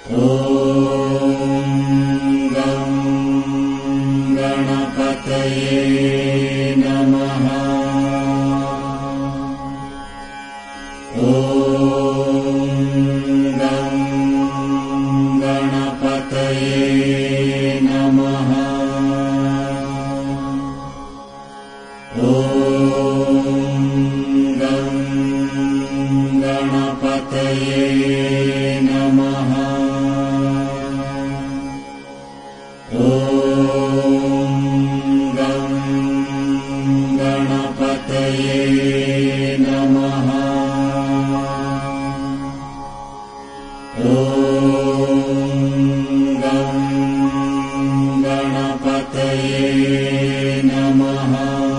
गं गणपतये नमः। गं गणपतये नमः। गं गणपतये नमः। गं गणपतये नमः। गं गणपतये नमः।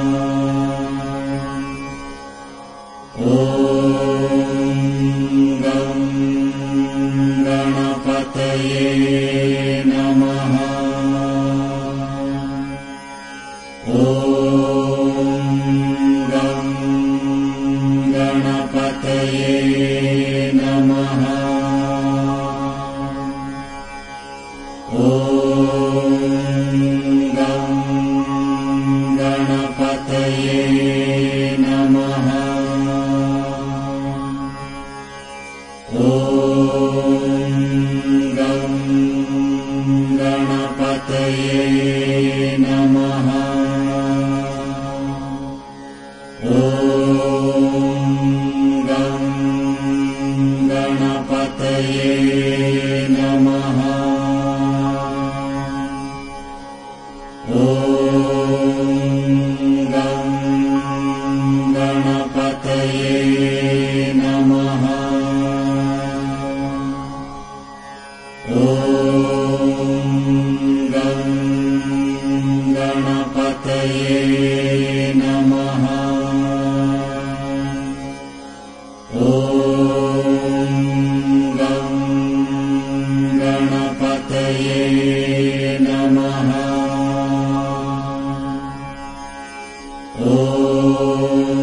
गं गणपतये नमः। गं गणपतये नमः। गं गणपतये नमः। गं गणपतये नमः। गं गणपतये नमः। गं गणपतये नमः। गं गणपतये नमः। गं गणपतये नमः।